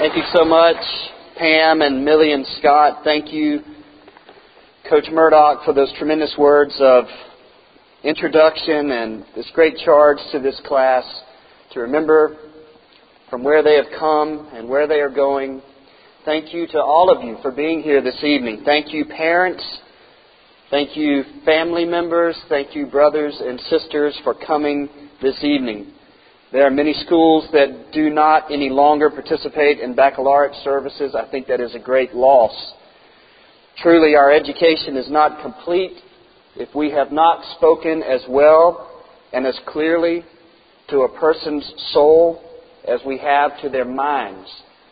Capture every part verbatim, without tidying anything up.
Thank you so much, Pam and Millie and Scott. Thank you, Coach Murdoch, for those tremendous words of introduction and this great charge to this class to remember from where they have come and where they are going. Thank you to all of you for being here this evening. Thank you, parents. Thank you, family members. Thank you, brothers and sisters, for coming this evening. There are many schools that do not any longer participate in baccalaureate services. I think that is a great loss. Truly, our education is not complete if we have not spoken as well and as clearly to a person's soul as we have to their minds.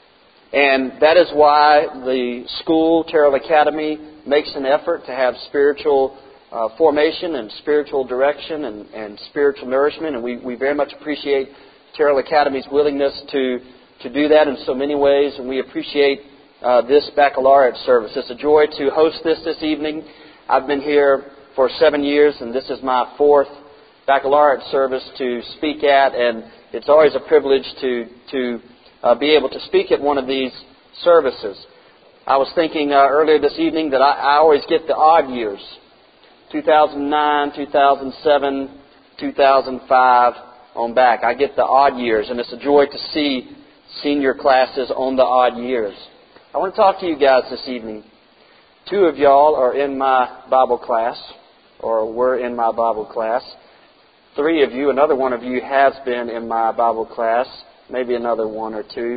And that is why the school, Terrell Academy, makes an effort to have spiritual uh, formation and spiritual direction and, and spiritual nourishment. And we, we very much appreciate Terrell Academy's willingness to, to do that in so many ways. And we appreciate uh, this baccalaureate service. It's a joy to host this this evening. I've been here for seven years, and this is my fourth baccalaureate service to speak at. And it's always a privilege to to uh, be able to speak at one of these services. I was thinking uh, earlier this evening that I, I always get the odd years. two thousand nine, two thousand seven, two thousand five on back. I get the odd years, and it's a joy to see senior classes on the odd years. I want to talk to you guys this evening. Two of y'all are in my Bible class, or were in my Bible class. Three of you, another one of you has been in my Bible class, maybe another one or two.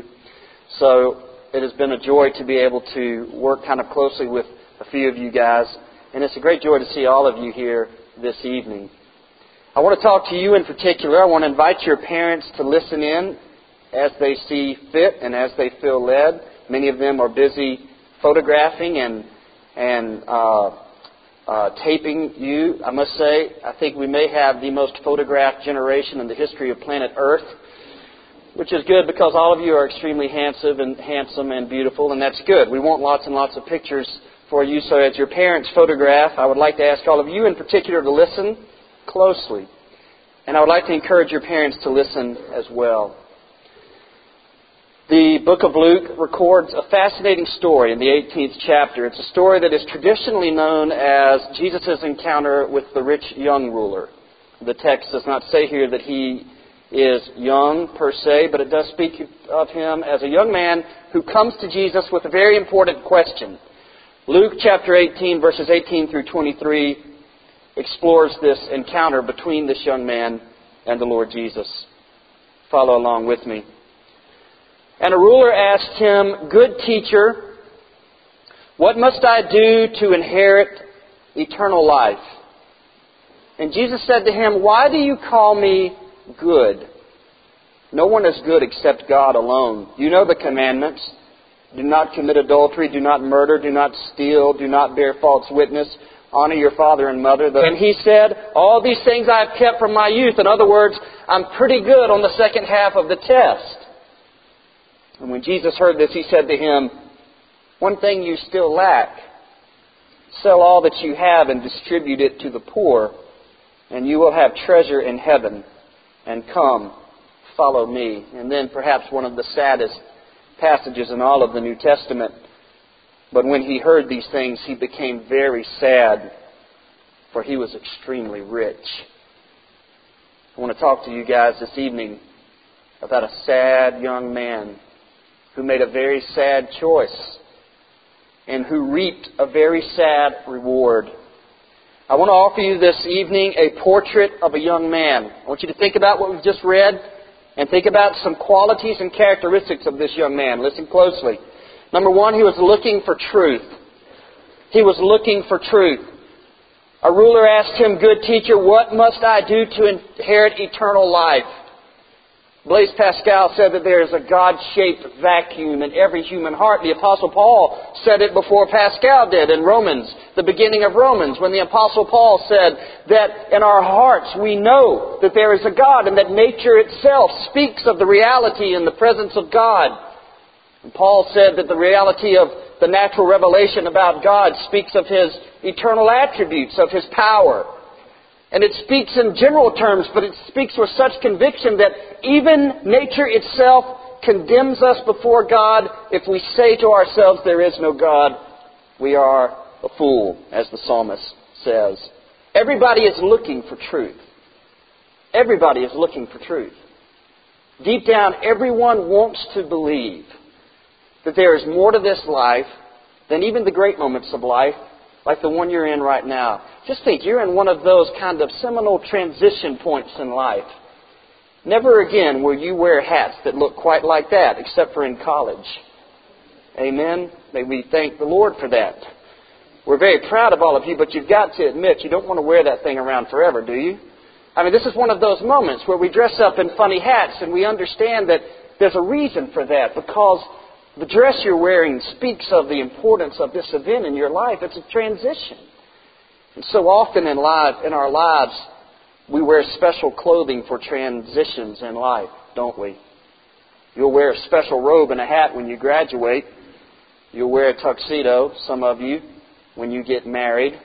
So it has been a joy to be able to work kind of closely with a few of you guys. And it's a great joy to see all of you here this evening. I want to talk to you in particular. I want to invite your parents to listen in as they see fit and as they feel led. Many of them are busy photographing and and uh, uh, taping you. I must say, I think we may have the most photographed generation in the history of planet Earth, which is good because all of you are extremely handsome and handsome and beautiful, and that's good. We want lots and lots of pictures for you. So as your parents photograph, I would like to ask all of you in particular to listen closely. And I would like to encourage your parents to listen as well. The book of Luke records a fascinating story in the eighteenth chapter. It's a story that is traditionally known as Jesus' encounter with the rich young ruler. The text does not say here that he is young per se, but it does speak of him as a young man who comes to Jesus with a very important question. Luke chapter eighteen, verses eighteen through twenty-three, explores this encounter between this young man and the Lord Jesus. Follow along with me. And a ruler asked him, "Good teacher, what must I do to inherit eternal life?" And Jesus said to him, "Why do you call me good? No one is good except God alone. You know the commandments. Do not commit adultery, do not murder, do not steal, do not bear false witness, honor your father and mother." And he said, "All these things I have kept from my youth." In other words, I'm pretty good on the second half of the test. And when Jesus heard this, he said to him, "One thing you still lack. Sell all that you have and distribute it to the poor, and you will have treasure in heaven. And come, follow me." And then perhaps one of the saddest passages in all of the New Testament. "But when he heard these things, he became very sad, for he was extremely rich." I want to talk to you guys this evening about a sad young man who made a very sad choice and who reaped a very sad reward. I want to offer you this evening a portrait of a young man. I want you to think about what we've just read and think about some qualities and characteristics of this young man. Listen closely. Number one, he was looking for truth. He was looking for truth. A ruler asked him, "Good teacher, what must I do to inherit eternal life?" Blaise Pascal said that there is a God-shaped vacuum in every human heart. The Apostle Paul said it before Pascal did in Romans, the beginning of Romans, when the Apostle Paul said that in our hearts we know that there is a God and that nature itself speaks of the reality and the presence of God. And Paul said that the reality of the natural revelation about God speaks of His eternal attributes, of His power. And it speaks in general terms, but it speaks with such conviction that even nature itself condemns us before God if we say to ourselves there is no God. We are a fool, as the psalmist says. Everybody is looking for truth. Everybody is looking for truth. Deep down, everyone wants to believe that there is more to this life than even the great moments of life, like the one you're in right now. Just think, you're in one of those kind of seminal transition points in life. Never again will you wear hats that look quite like that, except for in college. Amen? May we thank the Lord for that. We're very proud of all of you, but you've got to admit you don't want to wear that thing around forever, do you? I mean, this is one of those moments where we dress up in funny hats and we understand that there's a reason for that, because the dress you're wearing speaks of the importance of this event in your life. It's a transition. And so often in life, in our lives, we wear special clothing for transitions in life, don't we? You'll wear a special robe and a hat when you graduate. You'll wear a tuxedo, some of you, when you get married.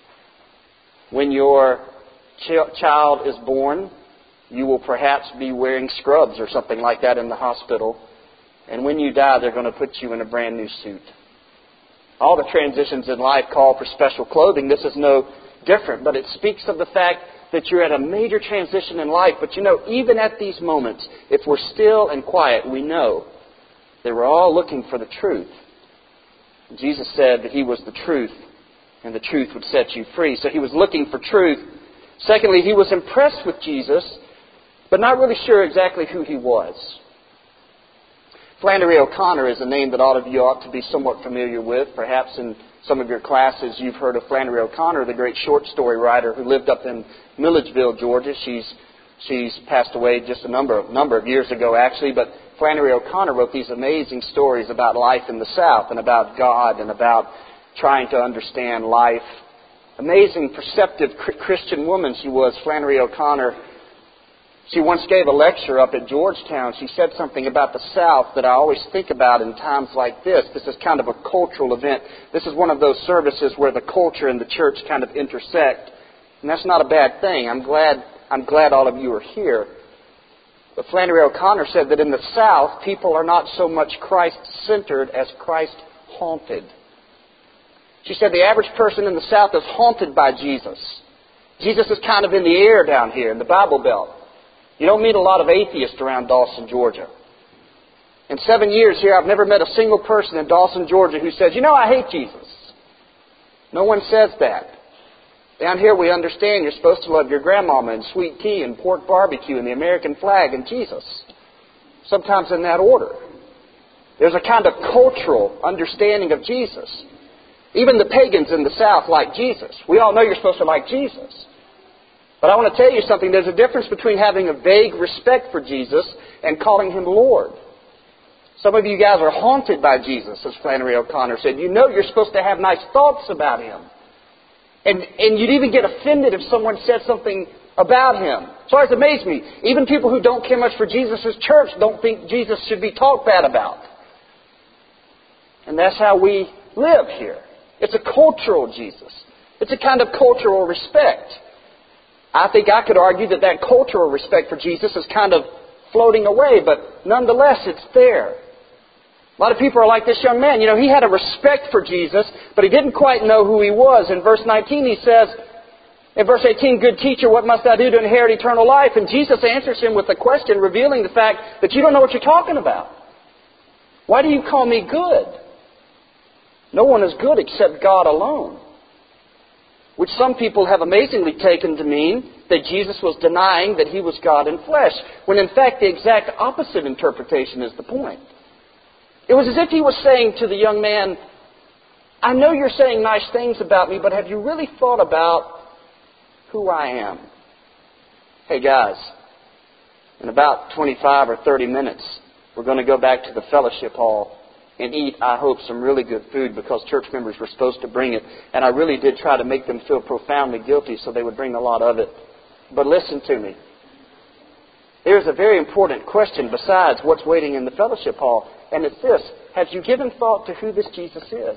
When your ch- child is born, you will perhaps be wearing scrubs or something like that in the hospital. And when you die, they're going to put you in a brand new suit. All the transitions in life call for special clothing. This is no different, but it speaks of the fact that you're at a major transition in life. But you know, even at these moments, if we're still and quiet, we know that we're all looking for the truth. Jesus said that He was the truth, and the truth would set you free. So He was looking for truth. Secondly, He was impressed with Jesus, but not really sure exactly who He was. Flannery O'Connor is a name that all of you ought to be somewhat familiar with. Perhaps in some of your classes you've heard of Flannery O'Connor, the great short story writer who lived up in Milledgeville, Georgia. She's she's passed away just a number of, number of years ago, actually. But Flannery O'Connor wrote these amazing stories about life in the South and about God and about trying to understand life. Amazing, perceptive Christian woman she was, Flannery O'Connor. She once gave a lecture up at Georgetown. She said something about the South that I always think about in times like this. This is kind of a cultural event. This is one of those services where the culture and the church kind of intersect. And that's not a bad thing. I'm glad, I'm glad all of you are here. But Flannery O'Connor said that in the South, people are not so much Christ-centered as Christ-haunted. She said the average person in the South is haunted by Jesus. Jesus is kind of in the air down here in the Bible Belt. You don't meet a lot of atheists around Dawson, Georgia. In seven years here, I've never met a single person in Dawson, Georgia who says, you know, I hate Jesus. No one says that. Down here we understand you're supposed to love your grandmama and sweet tea and pork barbecue and the American flag and Jesus. Sometimes in that order. There's a kind of cultural understanding of Jesus. Even the pagans in the South like Jesus. We all know you're supposed to like Jesus. But I want to tell you something. There's a difference between having a vague respect for Jesus and calling Him Lord. Some of you guys are haunted by Jesus, as Flannery O'Connor said. You know you're supposed to have nice thoughts about Him. And, and you'd even get offended if someone said something about Him. So it's amazed me. Even people who don't care much for Jesus' church don't think Jesus should be talked bad about. And that's how we live here. It's a cultural Jesus. It's a kind of cultural respect. I think I could argue that that cultural respect for Jesus is kind of floating away, but nonetheless, it's there. A lot of people are like this young man. You know, he had a respect for Jesus, but he didn't quite know who He was. In verse nineteen, he says, in verse eighteen, good teacher, what must I do to inherit eternal life? And Jesus answers him with a question, revealing the fact that you don't know what you're talking about. Why do you call me good? No one is good except God alone. Which some people have amazingly taken to mean that Jesus was denying that He was God in flesh, when in fact the exact opposite interpretation is the point. It was as if He was saying to the young man, I know you're saying nice things about me, but have you really thought about who I am? Hey guys, in about twenty-five or thirty minutes, we're going to go back to the fellowship hall and eat, I hope, some really good food, because church members were supposed to bring it. And I really did try to make them feel profoundly guilty so they would bring a lot of it. But listen to me. There's a very important question besides what's waiting in the fellowship hall. And it's this. Have you given thought to who this Jesus is?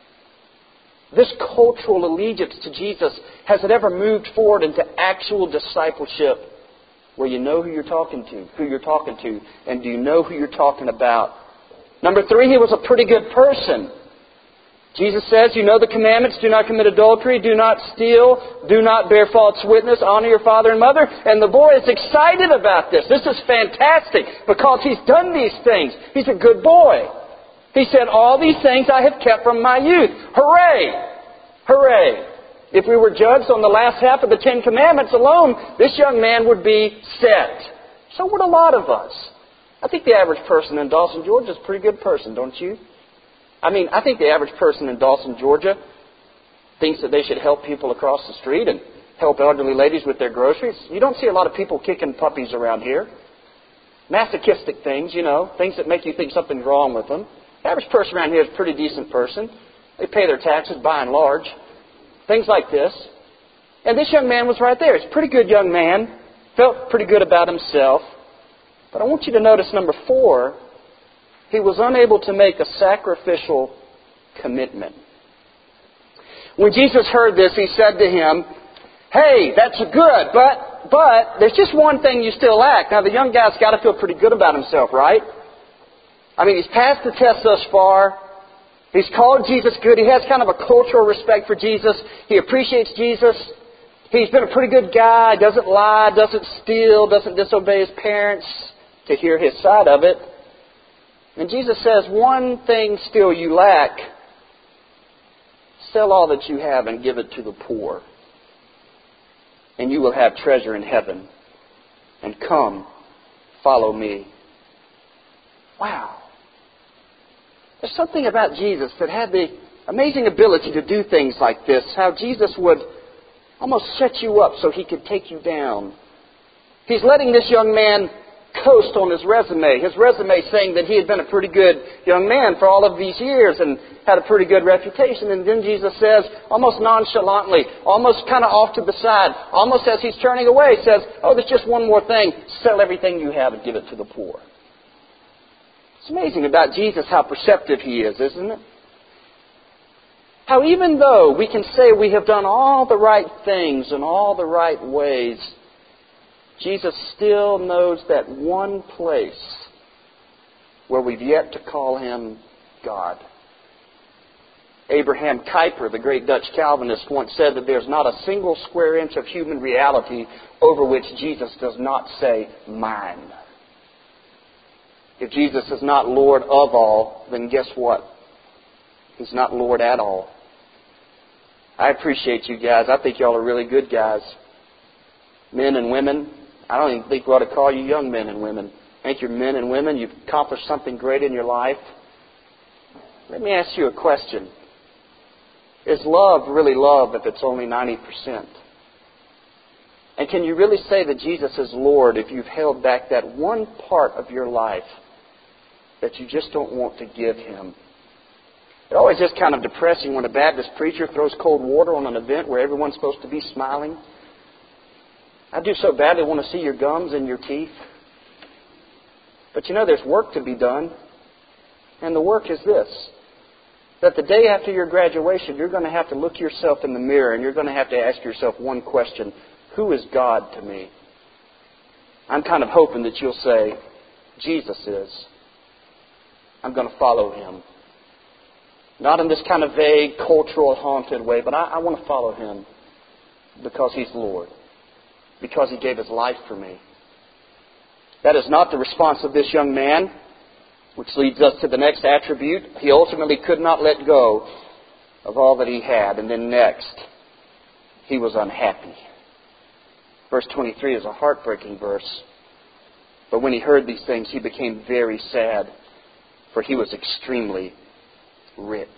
This cultural allegiance to Jesus, has it ever moved forward into actual discipleship where you know who you're talking to, who you're talking to, and do you know who you're talking about? Number three, he was a pretty good person. Jesus says, you know the commandments, do not commit adultery, do not steal, do not bear false witness, honor your father and mother. And the boy is excited about this. This is fantastic because he's done these things. He's a good boy. He said, all these things I have kept from my youth. Hooray! Hooray! If we were judged on the last half of the Ten Commandments alone, this young man would be set. So would a lot of us. I think the average person in Dawson, Georgia is a pretty good person, don't you? I mean, I think the average person in Dawson, Georgia thinks that they should help people across the street and help elderly ladies with their groceries. You don't see a lot of people kicking puppies around here. Masochistic things, you know, things that make you think something's wrong with them. The average person around here is a pretty decent person. They pay their taxes by and large. Things like this. And this young man was right there. He's a pretty good young man. Felt pretty good about himself. But I want you to notice number four. He was unable to make a sacrificial commitment. When Jesus heard this, he said to him, hey, that's good, but but there's just one thing you still lack. Now, the young guy's got to feel pretty good about himself, right? I mean, he's passed the test thus far. He's called Jesus good. He has kind of a cultural respect for Jesus. He appreciates Jesus. He's been a pretty good guy, doesn't lie, doesn't steal, doesn't disobey his parents, to hear his side of it. And Jesus says, one thing still you lack. Sell all that you have and give it to the poor. And you will have treasure in heaven. And come, follow me. Wow. There's something about Jesus that had the amazing ability to do things like this. How Jesus would almost set you up so he could take you down. He's letting this young man coast on his resume. His resume saying that he had been a pretty good young man for all of these years and had a pretty good reputation. And then Jesus says, almost nonchalantly, almost kind of off to the side, almost as he's turning away, says, oh, there's just one more thing. Sell everything you have and give it to the poor. It's amazing about Jesus how perceptive he is, isn't it? How even though we can say we have done all the right things in all the right ways, Jesus still knows that one place where we've yet to call him God. Abraham Kuyper, the great Dutch Calvinist, once said that there's not a single square inch of human reality over which Jesus does not say, mine. If Jesus is not Lord of all, then guess what? He's not Lord at all. I appreciate you guys. I think y'all are really good guys. Men and women. I don't even think we ought to call you young men and women. I think you're men and women. You've accomplished something great in your life. Let me ask you a question. Is love really love if it's only ninety percent? And can you really say that Jesus is Lord if you've held back that one part of your life that you just don't want to give him? It always is kind of depressing when a Baptist preacher throws cold water on an event where everyone's supposed to be smiling. I do so badly want to see your gums and your teeth. But you know, there's work to be done. And the work is this. That the day after your graduation, you're going to have to look yourself in the mirror and you're going to have to ask yourself one question. Who is God to me? I'm kind of hoping that you'll say, Jesus is. I'm going to follow him. Not in this kind of vague, cultural, haunted way, but I, I want to follow him because he's Lord. Because he gave his life for me. That is not the response of this young man, which leads us to the next attribute. He ultimately could not let go of all that he had. And then next, he was unhappy. Verse twenty-three is a heartbreaking verse. But when he heard these things, he became very sad, for he was extremely rich.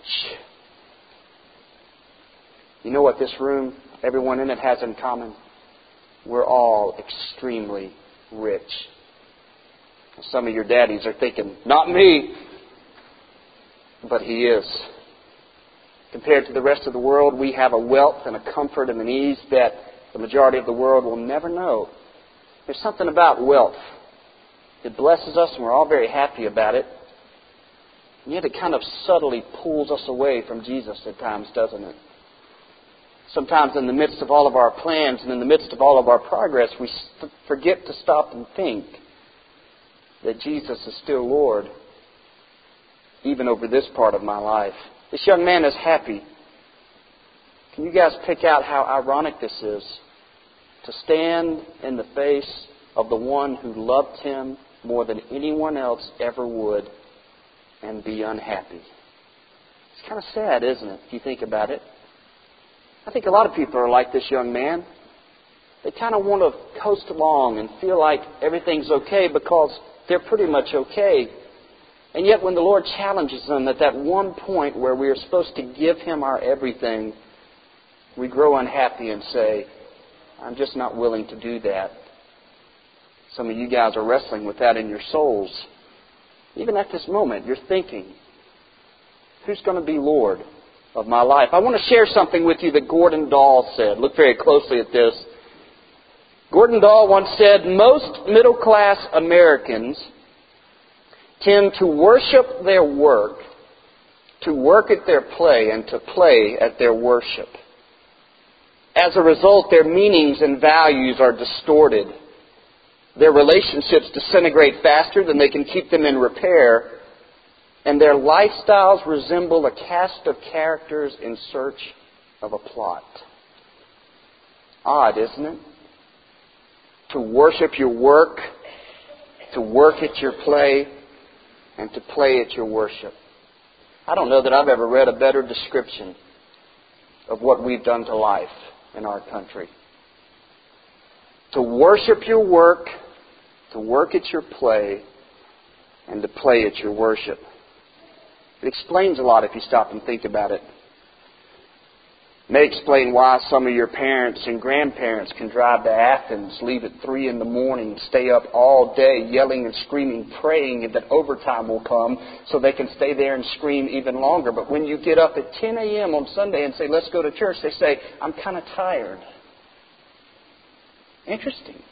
You know what this room, everyone in it, has in common? We're all extremely rich. Some of your daddies are thinking, not me. But he is. Compared to the rest of the world, we have a wealth and a comfort and an ease that the majority of the world will never know. There's something about wealth. It blesses us and we're all very happy about it. And yet it kind of subtly pulls us away from Jesus at times, doesn't it? Sometimes in the midst of all of our plans and in the midst of all of our progress, we st- forget to stop and think that Jesus is still Lord, even over this part of my life. This young man is happy. Can you guys pick out how ironic this is? To stand in the face of the one who loved him more than anyone else ever would and be unhappy. It's kind of sad, isn't it, if you think about it? I think a lot of people are like this young man. They kind of want to coast along and feel like everything's okay because they're pretty much okay. And yet when the Lord challenges them at that one point where we are supposed to give Him our everything, we grow unhappy and say, I'm just not willing to do that. Some of you guys are wrestling with that in your souls. Even at this moment, you're thinking, who's going to be Lord of my life? I want to share something with you that Gordon Dahl said. Look very closely at this. Gordon Dahl once said, most middle-class Americans tend to worship their work, to work at their play, and to play at their worship. As a result, their meanings and values are distorted. Their relationships disintegrate faster than they can keep them in repair, and their lifestyles resemble a cast of characters in search of a plot. Odd, isn't it? To worship your work, to work at your play, and to play at your worship. I don't know that I've ever read a better description of what we've done to life in our country. To worship your work, to work at your play, and to play at your worship. It explains a lot if you stop and think about it. It may explain why some of your parents and grandparents can drive to Athens, leave at three in the morning, stay up all day yelling and screaming, praying that overtime will come so they can stay there and scream even longer. But when you get up at ten a.m. on Sunday and say, let's go to church, they say, I'm kind of tired. Interesting.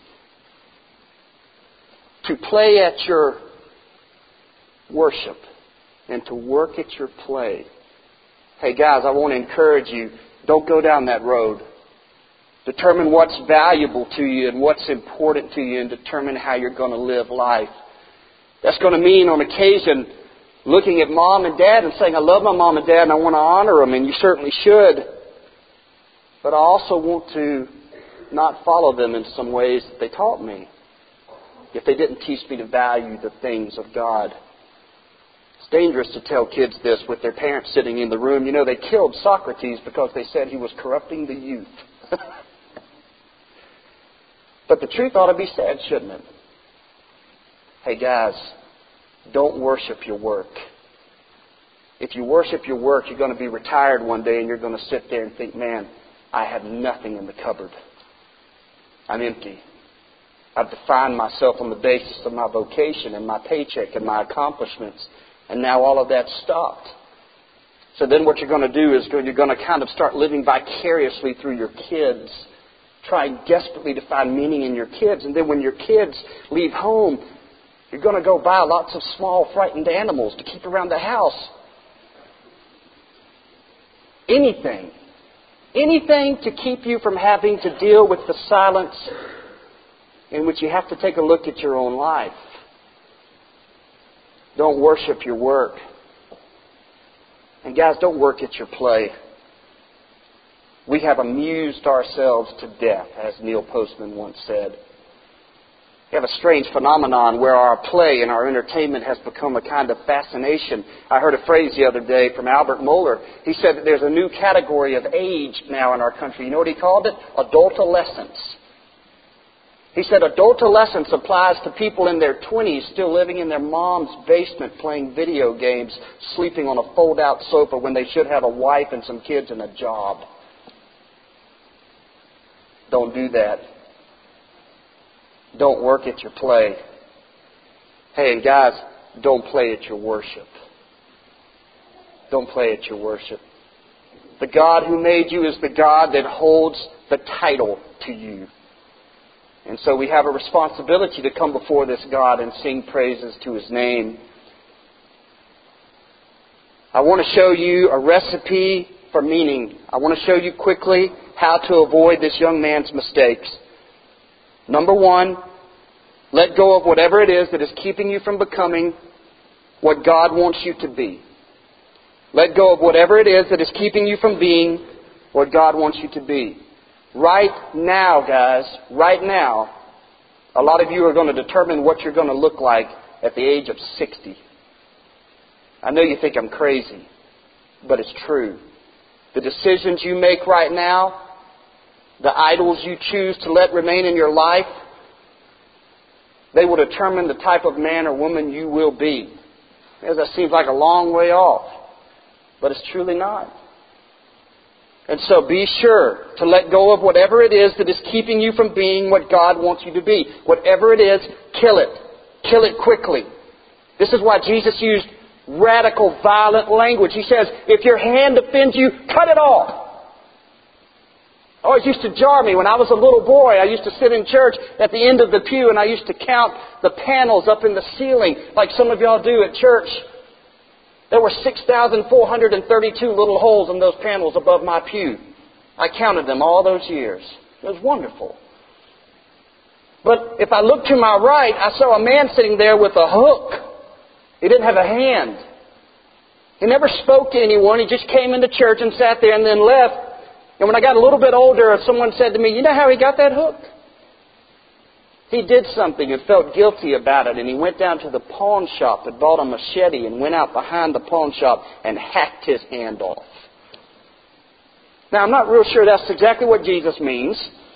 To play at your worship and to work at your play. Hey guys, I want to encourage you, don't go down that road. Determine what's valuable to you and what's important to you and determine how you're going to live life. That's going to mean on occasion looking at mom and dad and saying, I love my mom and dad and I want to honor them, and you certainly should. But I also want to not follow them in some ways that they taught me if they didn't teach me to value the things of God. It's dangerous to tell kids this with their parents sitting in the room. You know, they killed Socrates because they said he was corrupting the youth. But the truth ought to be said, shouldn't it? Hey guys, don't worship your work. If you worship your work, you're going to be retired one day and you're going to sit there and think, man, I have nothing in the cupboard. I'm empty. I've defined myself on the basis of my vocation and my paycheck and my accomplishments. And now all of that's stopped. So then what you're going to do is you're going to kind of start living vicariously through your kids, trying desperately to find meaning in your kids. And then when your kids leave home, you're going to go buy lots of small frightened animals to keep around the house. Anything. Anything to keep you from having to deal with the silence in which you have to take a look at your own life. Don't worship your work. And guys, don't work at your play. We have amused ourselves to death, as Neil Postman once said. We have a strange phenomenon where our play and our entertainment has become a kind of fascination. I heard a phrase the other day from Albert Mohler. He said that there's a new category of age now in our country. You know what he called it? Adultolescence. He said adultolescence applies to people in their twenties still living in their mom's basement playing video games, sleeping on a fold-out sofa when they should have a wife and some kids and a job. Don't do that. Don't work at your play. Hey, and guys, don't play at your worship. Don't play at your worship. The God who made you is the God that holds the title to you. And so we have a responsibility to come before this God and sing praises to His name. I want to show you a recipe for meaning. I want to show you quickly how to avoid this young man's mistakes. Number one, let go of whatever it is that is keeping you from becoming what God wants you to be. Let go of whatever it is that is keeping you from being what God wants you to be. Right now, guys, right now, a lot of you are going to determine what you're going to look like at the age of sixty. I know you think I'm crazy, but it's true. The decisions you make right now, the idols you choose to let remain in your life, they will determine the type of man or woman you will be. As that seems like a long way off, but it's truly not. And so be sure to let go of whatever it is that is keeping you from being what God wants you to be. Whatever it is, kill it. Kill it quickly. This is why Jesus used radical, violent language. He says, if your hand offends you, cut it off. Always used to jar me. When I was a little boy, I used to sit in church at the end of the pew and I used to count the panels up in the ceiling like some of y'all do at church. There were six thousand four hundred thirty-two little holes in those panels above my pew. I counted them all those years. It was wonderful. But if I looked to my right, I saw a man sitting there with a hook. He didn't have a hand. He never spoke to anyone. He just came into church and sat there and then left. And when I got a little bit older, someone said to me, you know how he got that hook? He did something and felt guilty about it, and he went down to the pawn shop and bought a machete and went out behind the pawn shop and hacked his hand off. Now, I'm not real sure that's exactly what Jesus means.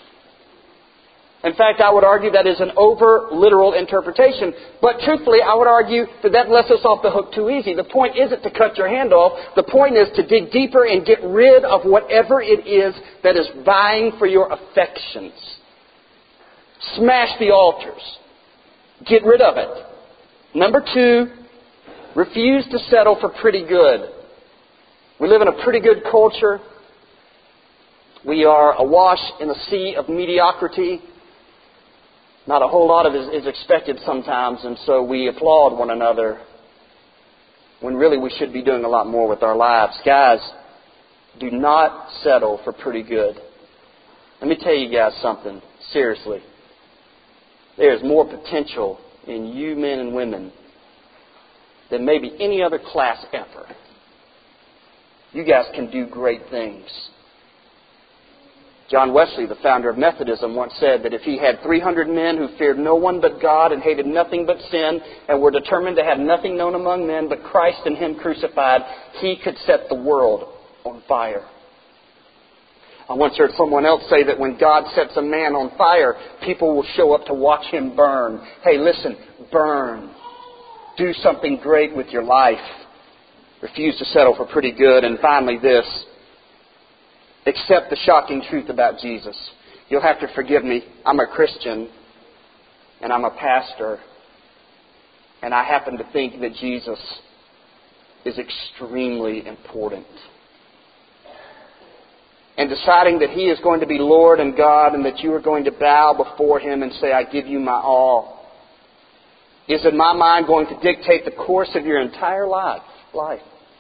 In fact, I would argue that is an over-literal interpretation. But truthfully, I would argue that that lets us off the hook too easy. The point isn't to cut your hand off. The point is to dig deeper and get rid of whatever it is that is vying for your affections. Smash the altars. Get rid of it. Number two, refuse to settle for pretty good. We live in a pretty good culture. We are awash in a sea of mediocrity. Not a whole lot of it is expected sometimes, and so we applaud one another when really we should be doing a lot more with our lives. Guys, do not settle for pretty good. Let me tell you guys something, seriously. There's more potential in you men and women than maybe any other class ever. You guys can do great things. John Wesley, the founder of Methodism, once said that if he had three hundred men who feared no one but God and hated nothing but sin and were determined to have nothing known among men but Christ and Him crucified, he could set the world on fire. I once heard someone else say that when God sets a man on fire, people will show up to watch him burn. Hey, listen, burn. Do something great with your life. Refuse to settle for pretty good. And finally this, accept the shocking truth about Jesus. You'll have to forgive me. I'm a Christian and I'm a pastor. And I happen to think that Jesus is extremely important. And deciding that He is going to be Lord and God and that you are going to bow before Him and say, I give you my all, is in my mind going to dictate the course of your entire life. life.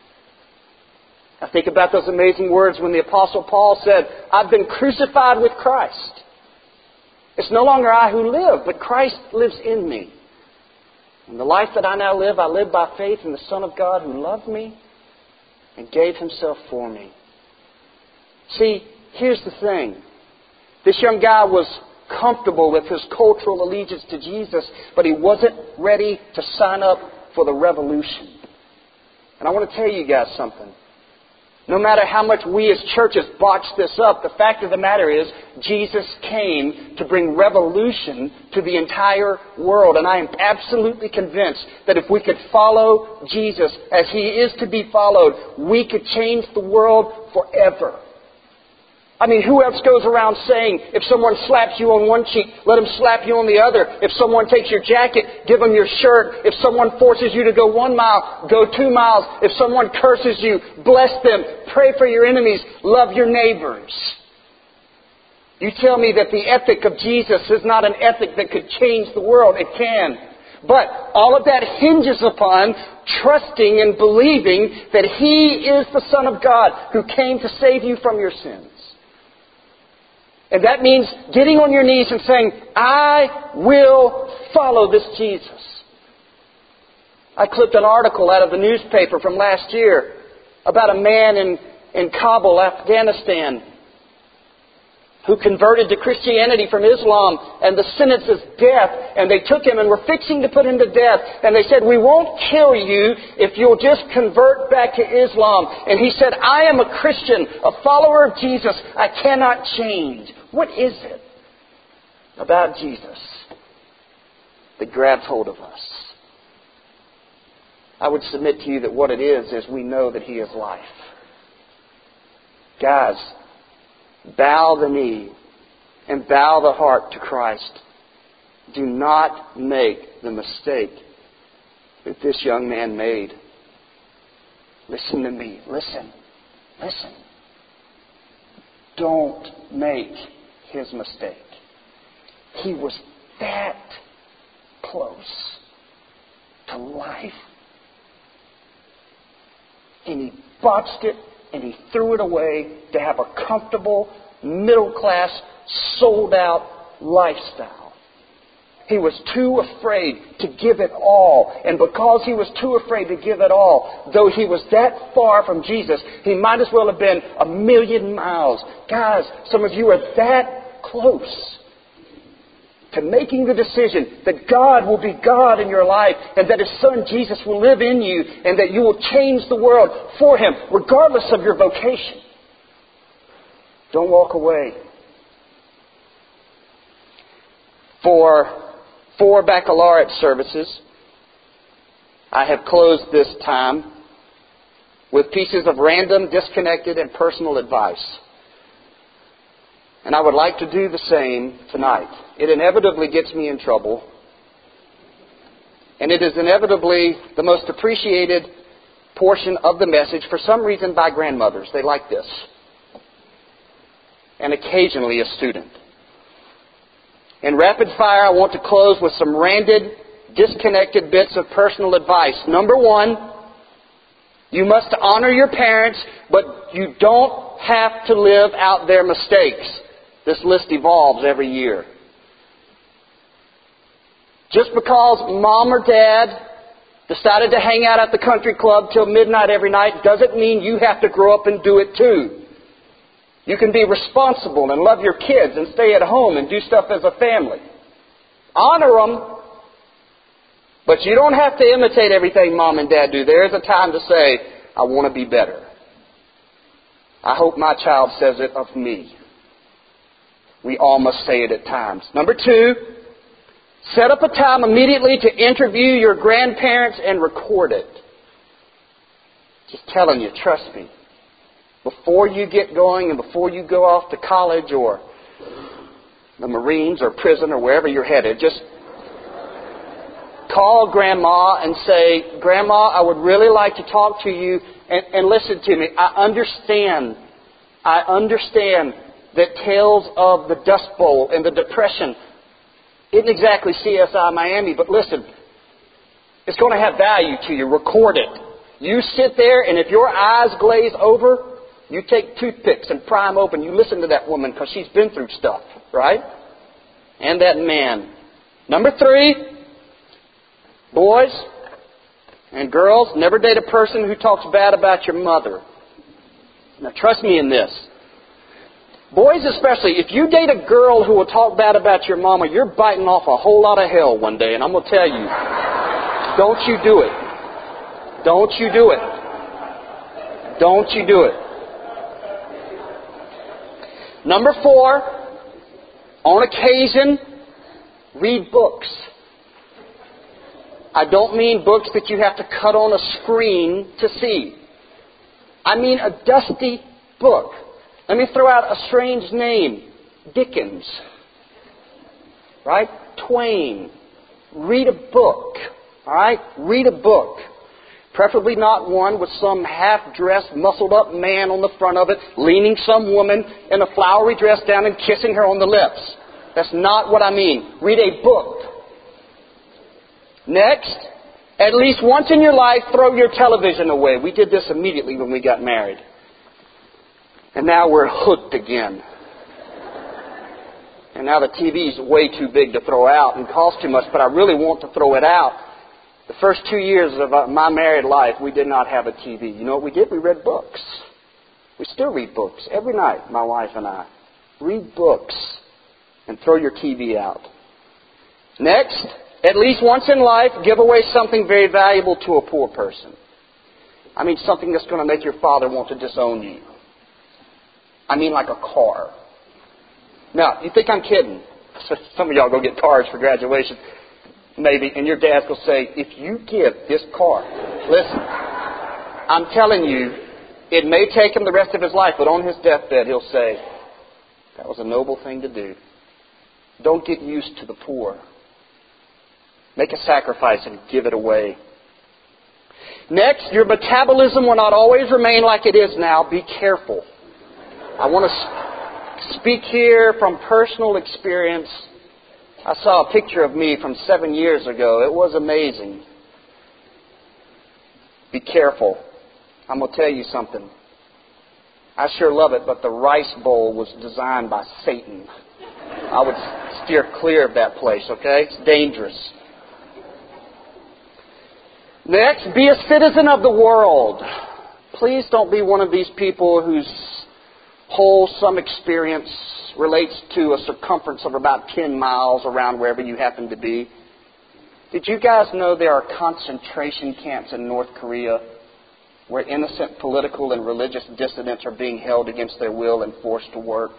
I think about those amazing words when the Apostle Paul said, I've been crucified with Christ. It's no longer I who live, but Christ lives in me. And the life that I now live, I live by faith in the Son of God who loved me and gave Himself for me. See, here's the thing. This young guy was comfortable with his cultural allegiance to Jesus, but he wasn't ready to sign up for the revolution. And I want to tell you guys something. No matter how much we as churches botch this up, the fact of the matter is Jesus came to bring revolution to the entire world. And I am absolutely convinced that if we could follow Jesus as He is to be followed, we could change the world forever. I mean, who else goes around saying, if someone slaps you on one cheek, let him slap you on the other. If someone takes your jacket, give them your shirt. If someone forces you to go one mile, go two miles. If someone curses you, bless them. Pray for your enemies. Love your neighbors. You tell me that the ethic of Jesus is not an ethic that could change the world. It can. But all of that hinges upon trusting and believing that He is the Son of God who came to save you from your sins. And that means getting on your knees and saying, I will follow this Jesus. I clipped an article out of the newspaper from last year about a man in, in Kabul, Afghanistan, who converted to Christianity from Islam, and the sentence is death. And they took him and were fixing to put him to death. And they said, we won't kill you if you'll just convert back to Islam. And he said, I am a Christian, a follower of Jesus. I cannot change. What is it about Jesus that grabs hold of us? I would submit to you that what it is, is we know that He is life. Guys, bow the knee and bow the heart to Christ. Do not make the mistake that this young man made. Listen to me. Listen. Listen. Don't make his mistake. He was that close to life. And he botched it and he threw it away to have a comfortable, middle-class, sold-out lifestyle. He was too afraid to give it all. And because he was too afraid to give it all, though he was that far from Jesus, he might as well have been a million miles. Guys, some of you are that close to making the decision that God will be God in your life and that His Son Jesus will live in you and that you will change the world for Him, regardless of your vocation. Don't walk away. For four baccalaureate services, I have closed this time with pieces of random, disconnected, and personal advice. And I would like to do the same tonight. It inevitably gets me in trouble. And it is inevitably the most appreciated portion of the message, for some reason, by grandmothers. They like this. And occasionally a student. In rapid fire, I want to close with some random, disconnected bits of personal advice. Number one, you must honor your parents, but you don't have to live out their mistakes. This list evolves every year. Just because mom or dad decided to hang out at the country club till midnight every night doesn't mean you have to grow up and do it too. You can be responsible and love your kids and stay at home and do stuff as a family. Honor them, but you don't have to imitate everything mom and dad do. There is a time to say, I want to be better. I hope my child says it of me. We all must say it at times. Number two, set up a time immediately to interview your grandparents and record it. Just telling you, trust me. Before you get going and before you go off to college or the Marines or prison or wherever you're headed, just call Grandma and say, Grandma, I would really like to talk to you and, and listen to me. I understand. I understand that tales of the Dust Bowl and the Depression isn't exactly C S I Miami, but listen, it's going to have value to you. Record it. You sit there, and if your eyes glaze over, you take toothpicks and pry them open. You listen to that woman because she's been through stuff, right? And that man. Number three, boys and girls, never date a person who talks bad about your mother. Now, trust me in this. Boys especially, if you date a girl who will talk bad about your mama, you're biting off a whole lot of hell one day. And I'm going to tell you, don't you do it. Don't you do it. Don't you do it. Number four, on occasion, read books. I don't mean books that you have to cut on a screen to see. I mean a dusty book. Let me throw out a strange name. Dickens. Right? Twain. Read a book. All right? Read a book. Preferably not one with some half-dressed, muscled-up man on the front of it, leaning some woman in a flowery dress down and kissing her on the lips. That's not what I mean. Read a book. Next, at least once in your life, throw your television away. We did this immediately when we got married. And now we're hooked again. And now the T V's way too big to throw out and costs too much, but I really want to throw it out. The first two years of my married life, we did not have a T V. You know what we did? We read books. We still read books every night, my wife and I. Read books and throw your T V out. Next, at least once in life, give away something very valuable to a poor person. I mean something that's going to make your father want to disown you. I mean like a car. Now, you think I'm kidding? Some of y'all go get cars for graduation, maybe, and your dad will say, if you give this car, listen, I'm telling you, it may take him the rest of his life, but on his deathbed he'll say, that was a noble thing to do. Don't get used to the poor. Make a sacrifice and give it away. Next, your metabolism will not always remain like it is now. Be careful. I want to speak here from personal experience. I saw a picture of me from seven years ago. It was amazing. Be careful. I'm going to tell you something. I sure love it, but the rice bowl was designed by Satan. I would steer clear of that place, okay? It's dangerous. Next, be a citizen of the world. Please don't be one of these people whose whole some experience relates to a circumference of about ten miles around wherever you happen to be. Did you guys know there are concentration camps in North Korea where innocent political and religious dissidents are being held against their will and forced to work?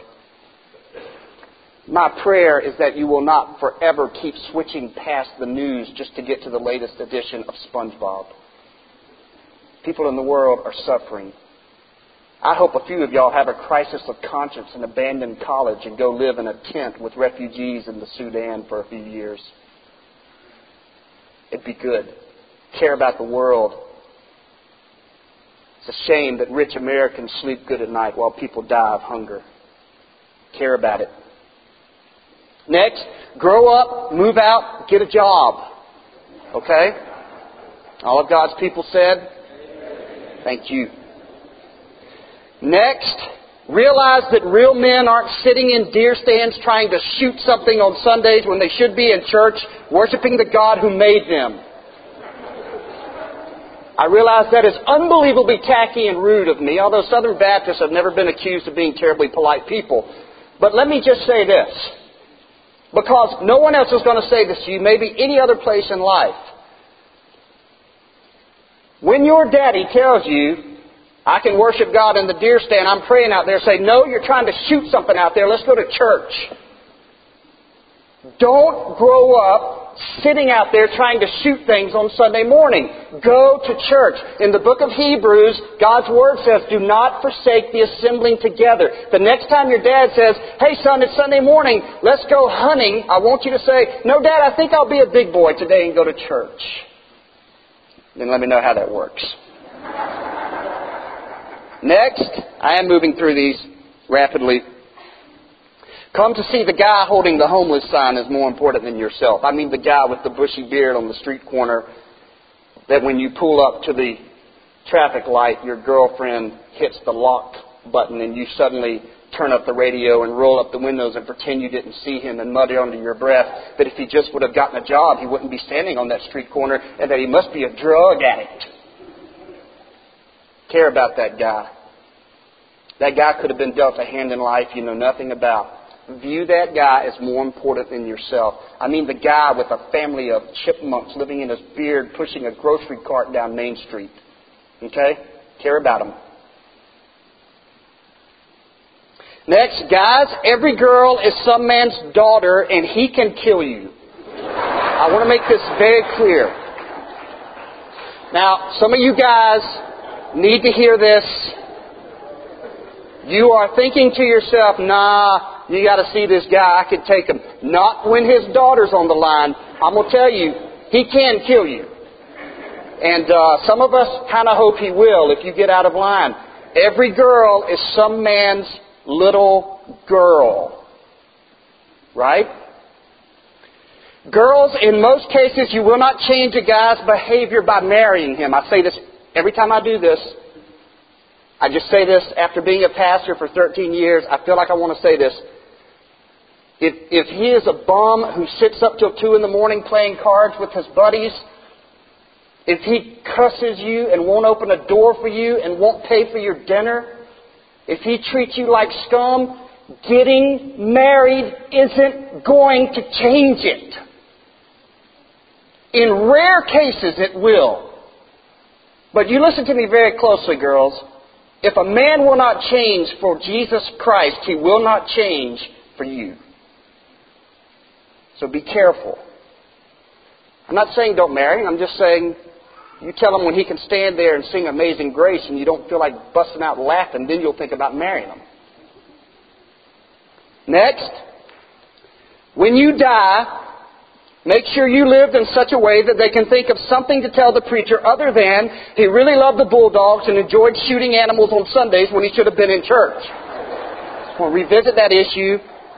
My prayer is that you will not forever keep switching past the news just to get to the latest edition of SpongeBob. People in the world are suffering. I hope a few of y'all have a crisis of conscience and abandon college and go live in a tent with refugees in the Sudan for a few years. It'd be good. Care about the world. It's a shame that rich Americans sleep good at night while people die of hunger. Care about it. Next, grow up, move out, get a job. Okay? All of God's people said, thank you. Next, realize that real men aren't sitting in deer stands trying to shoot something on Sundays when they should be in church worshiping the God who made them. I realize that is unbelievably tacky and rude of me, although Southern Baptists have never been accused of being terribly polite people. But let me just say this, because no one else is going to say this to you, maybe any other place in life. When your daddy tells you, I can worship God in the deer stand, I'm praying out there, say, no, you're trying to shoot something out there, let's go to church. Don't grow up sitting out there trying to shoot things on Sunday morning. Go to church. In the book of Hebrews, God's Word says, do not forsake the assembling together. The next time your dad says, hey son, it's Sunday morning, let's go hunting, I want you to say, no dad, I think I'll be a big boy today and go to church. Then let me know how that works. Next, I am moving through these rapidly. Come to see the guy holding the homeless sign is more important than yourself. I mean the guy with the bushy beard on the street corner that when you pull up to the traffic light, your girlfriend hits the lock button and you suddenly turn up the radio and roll up the windows and pretend you didn't see him and mutter under your breath that if he just would have gotten a job, he wouldn't be standing on that street corner and that he must be a drug addict. Care about that guy. That guy could have been dealt a hand in life you know nothing about. View that guy as more important than yourself. I mean the guy with a family of chipmunks living in his beard pushing a grocery cart down Main Street. Okay? Care about him. Next, guys, every girl is some man's daughter and he can kill you. I want to make this very clear. Now, some of you guys need to hear this. You are thinking to yourself, nah, you got to see this guy, I could take him. Not when his daughter's on the line. I'm going to tell you, he can kill you. And uh, some of us kind of hope he will if you get out of line. Every girl is some man's little girl. Right? Girls, in most cases, you will not change a guy's behavior by marrying him. I say this every time I do this. I just say this after being a pastor for thirteen years. I feel like I want to say this. If, if he is a bum who sits up till two in the morning playing cards with his buddies, if he cusses you and won't open a door for you and won't pay for your dinner, if he treats you like scum, getting married isn't going to change it. In rare cases, it will. But you listen to me very closely, girls. If a man will not change for Jesus Christ, he will not change for you. So be careful. I'm not saying don't marry him. I'm just saying you tell him when he can stand there and sing Amazing Grace and you don't feel like busting out laughing, then you'll think about marrying him. Next, when you die, make sure you lived in such a way that they can think of something to tell the preacher other than he really loved the Bulldogs and enjoyed shooting animals on Sundays when he should have been in church. We'll revisit that issue.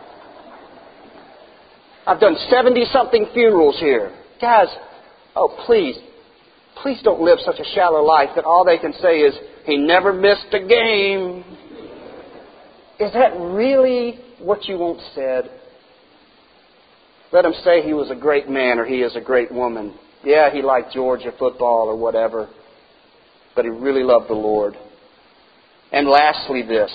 I've done seventy-something funerals here. Guys, oh please, please don't live such a shallow life that all they can say is, he never missed a game. Is that really what you want said? Let him say he was a great man or he is a great woman. Yeah, he liked Georgia football or whatever, but he really loved the Lord. And lastly, this.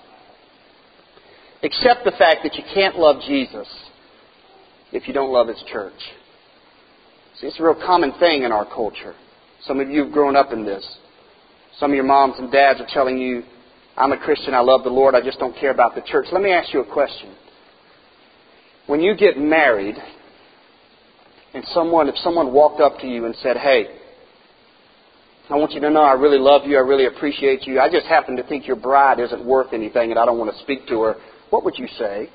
Accept the fact that you can't love Jesus if you don't love His church. See, it's a real common thing in our culture. Some of you have grown up in this. Some of your moms and dads are telling you, I'm a Christian, I love the Lord, I just don't care about the church. Let me ask you a question. When you get married, and someone, if someone walked up to you and said, hey, I want you to know I really love you, I really appreciate you, I just happen to think your bride isn't worth anything and I don't want to speak to her, what would you say?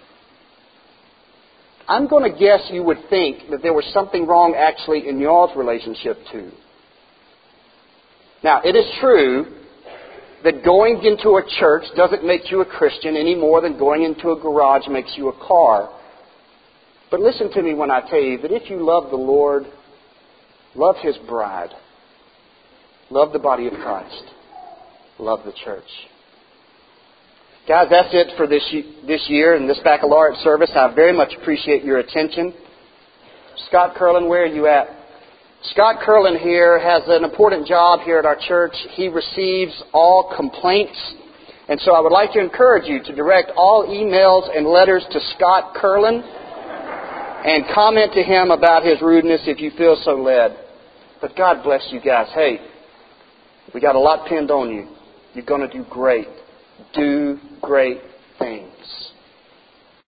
I'm going to guess you would think that there was something wrong actually in y'all's relationship too. Now, it is true that going into a church doesn't make you a Christian any more than going into a garage makes you a car. But listen to me when I tell you that if you love the Lord, love His bride, love the body of Christ, love the church. Guys, that's it for this this year and this baccalaureate service. I very much appreciate your attention. Scott Curlin, where are you at? Scott Curlin here has an important job here at our church. He receives all complaints. And so I would like to encourage you to direct all emails and letters to Scott Curlin and comment to him about his rudeness if you feel so led. But God bless you guys. Hey, we got a lot pinned on you. You're going to do great. Do great